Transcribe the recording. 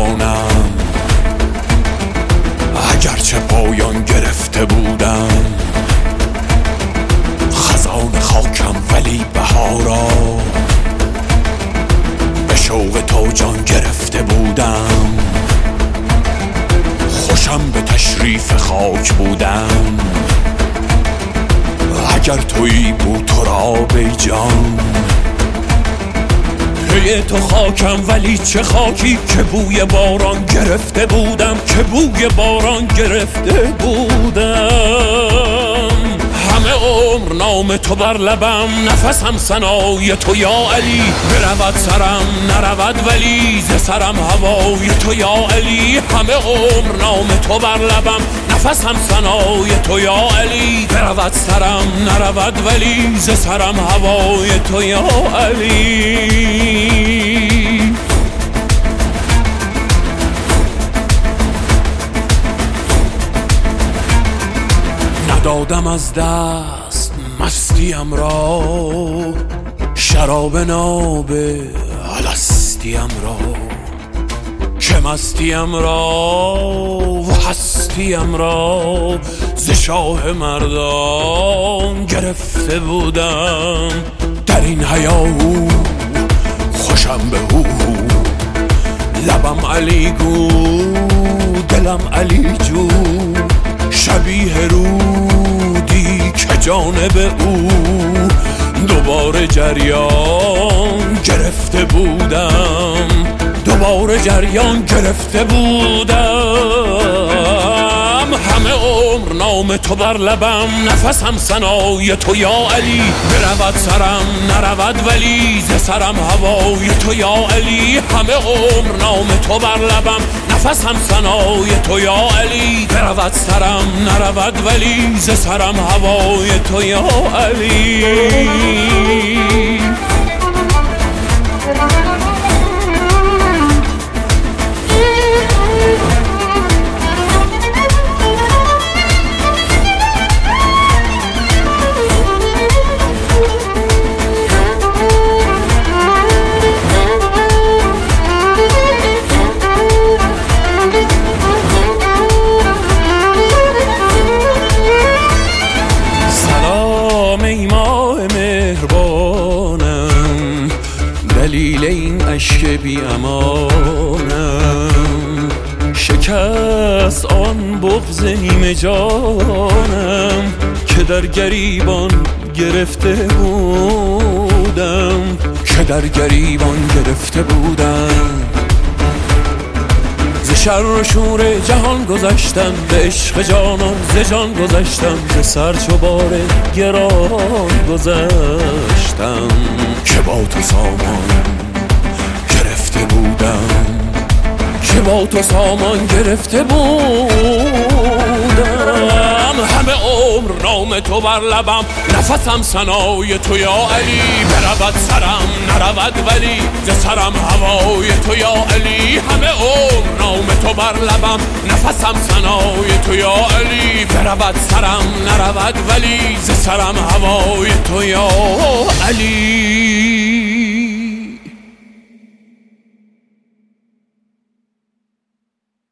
بمانم، اگرچه پایان گرفته بودم. خزان خاکم ولی بهارا، به شوق تو جان گرفته بودم. خوشم به تشریف خاک بودم، اگر تویی بود تو را بی جان. پی تو خاکم ولی چه خاکی که بوی باران گرفته بودم، که بوی باران گرفته بودم. همه عمر نام تو بر لبم، نفسم ثنای تو یا علی. برود سرم نرود ولی ز سرم هوای تو یا علی. همه عمر نام تو بر لبم، نفسم ثنای تو یا علی. برود سرم نرود ولی ز سرم هوای تو یا علی. ندادم از دست مستیم را، شراب ناب الستیم را. که مستیم را و هستیم را ز شاه مردان گرفته بودم. در این هیاهو خوشم به هو، لبم علی گو دلم علی جو. شبیه رودی که جانب او دوباره جریان گرفته بودم. دوباره جریان گرفته بودم. همه عمر نام تو بر لبم، نفسم ثنای تو یا علی. برود سرم نرود ولی ز سرم هوای تو یا علی. همه عمر نام تو بر لبم، نفسم ثنای تو یا علی. برود سرم نرود ولی ز سرم هوای تو یا علی. دلیل این عشق بی امانم، شکست آن بغض نیمه جانم که در گریبان گرفته بودم. که در گریبان گرفته بودم. ز شر و شور جهان گذشتم، به عشق جانان ز جان گذشتم. ز سر چو بار گران گذشتم. که با تو سامان گرفته بودم، که با تو سامان گرفته بودم. همه عمر نام تو بر لبم، نفسم ثنای تو یا علی. برود سرم نرود ولی ز سرم هوای تو یا علی. همه عمر نام تو بر لبم، نفسم ثنای تو یا علی. برود سرم نرود ولی ز سرم هوای تو یا علی.